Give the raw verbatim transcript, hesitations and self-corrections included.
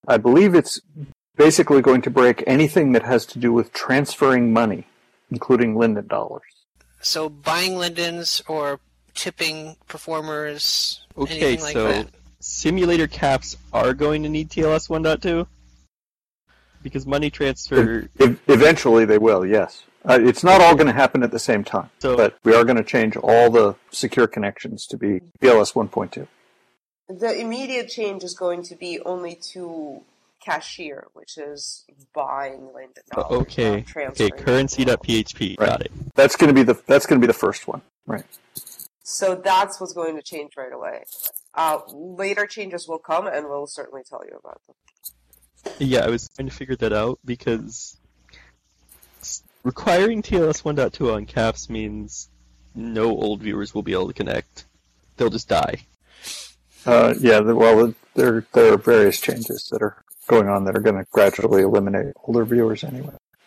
I believe it's basically going to break anything that has to do with transferring money, including Linden dollars. So buying Lindens or tipping performers, okay, anything like so that? simulator caps are going to need T L S one point two? Because money transfer... E- eventually they will, yes. Uh, it's not all going to happen at the same time, So- but we are going to change all the secure connections to be T L S one point two. The immediate change is going to be only to cashier, which is buying Linden dollars. Okay, not transferring okay, currency.php, Right. got it. That's going to be the that's going to be the first one, right? So that's what's going to change right away. Uh, later changes will come, and we'll certainly tell you about them. Yeah, I was trying to figure that out because s- requiring T L S one point two on caps means no old viewers will be able to connect. They'll just die. Uh, yeah, the, well, there there are various changes that are going on that are going to gradually eliminate older viewers anyway.